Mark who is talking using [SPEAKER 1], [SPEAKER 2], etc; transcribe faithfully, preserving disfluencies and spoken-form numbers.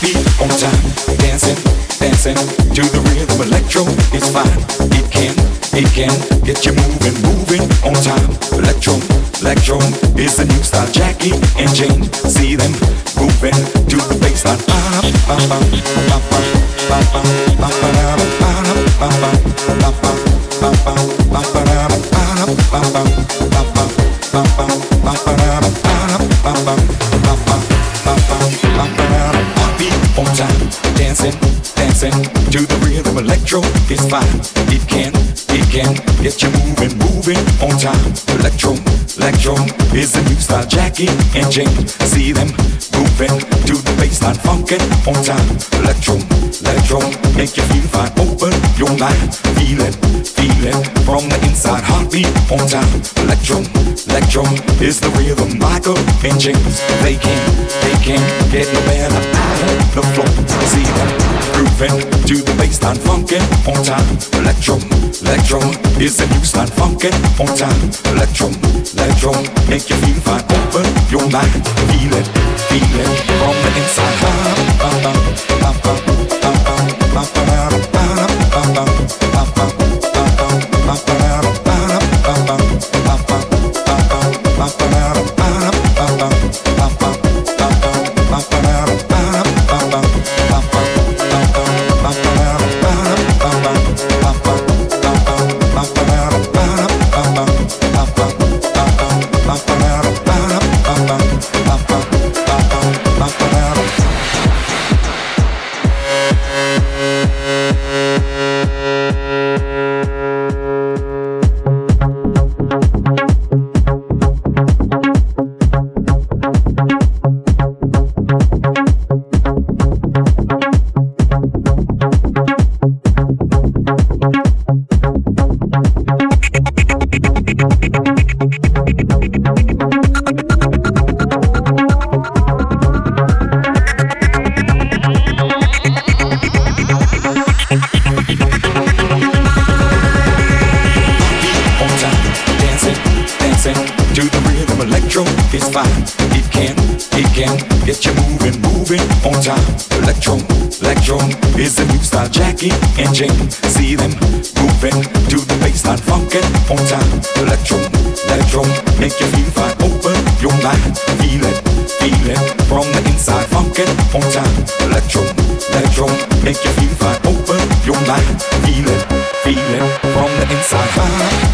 [SPEAKER 1] heartbeat on time. Dancing, dancing to the rhythm. Electro is fine. It can, it can get you moving, moving on time. Electro, electro is the new style. Jackie and Jane, see them moving to the baseline. Heartbeat on time, dancing, dancing to the rhythm. Electro is fine. It can, it can get you moving, moving on time. Electro, electro is the new style. Jackie and Jane, see them moving to the baseline. Funkin' on time. Electro, electro make you feel fine. Open your mind, feel it, feel it from the inside. Heartbeat on time. Electro, electro is the rhythm. Michael and James, they can, they can get no better out of the floor. See them grooving to the baseline. Funkin' on time. Electro, electro is the new style. Funkin' on time. Electro, electro make you feel fine. Open your mind, feel it, feel it from the inside. And Jane, see them moving to the baseline. Funkin' on time. Electro, electro make you feel fine. Open your mind, feel it, feel it from the inside. Funkin' on time. Electro, electro make you feel fine. Open your mind, feel it, feel it from the inside.